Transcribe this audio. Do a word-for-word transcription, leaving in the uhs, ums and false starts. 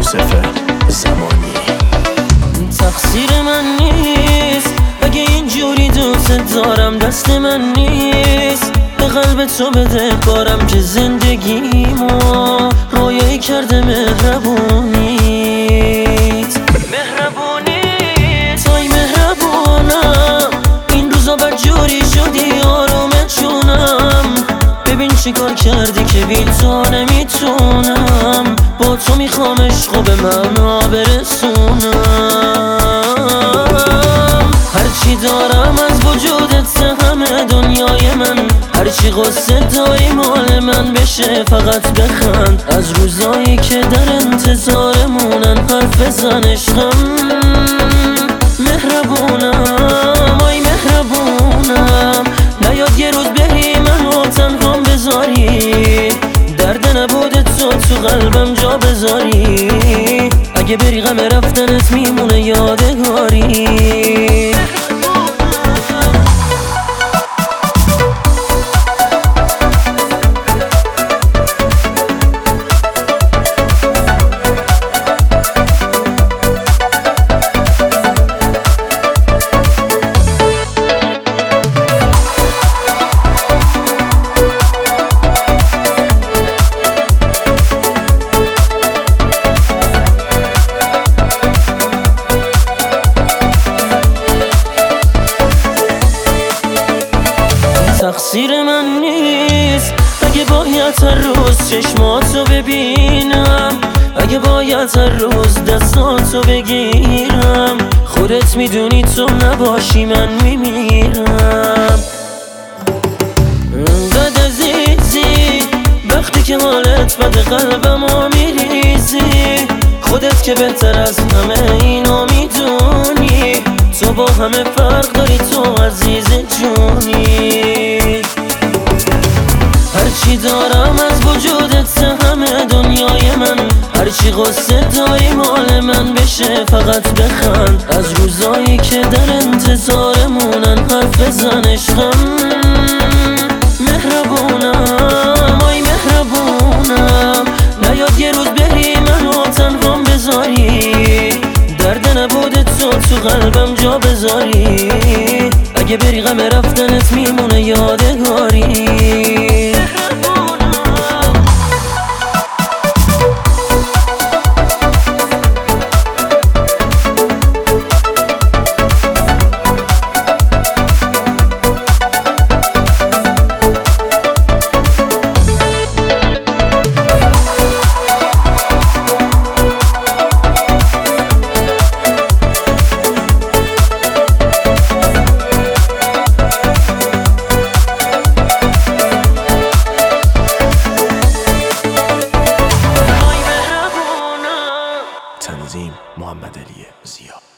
یوسف زمانی. تقصیر من نیست اگه اینجوری دوست دارم، دست من نیست به قلب تو بده بارم که زندگیمو رویایی کرده مهربونیت. مهربونیت توی مهربونم، این روزا بدجوری شدی آرومت جونم. ببین چی کار کردی که بی تو نمیتونم، با تو میخوام عشقو به معنا برسونم. هرچی دارم از وجودت همه دنیای من، هرچی غصه داری مال من بشه فقط بخند. از روزایی که در انتظارمونن حرف بزن عشقم. مهربونم آی مهربونم، نیاد یه روز بری منو تنهام بذاری، درد نبود تو تو قلبم جا بذاری. اگه بری غم رفتنت میمونه یادگاری. تقصیر من نیست اگه باید هر روز چشماتو ببینم، اگه باید هر روز دستاتو بگیرم. خودت میدونی تو نباشی من میمیرم. انقدر عزیزی وقتی که حالت بده قلبمو میریزی، خودت که بهتر از همه اینو میدونی. تو با همه فرق داری، تو عزیز جونی. هرچی دارم از وجودت همه دنیای من، هرچی غصه داری مال من بشه فقط بخند. از روزایی که در انتظارمونن حرف بزن عشقم. مهربونم آی مهربونم، نیاد یه روز بری منو تنهام بذاری، درد نبود تو تو قلبم جا بذاری. اگه بری غم رفتنت میمونه یادگاری. تنظیم محمد علی ضیا.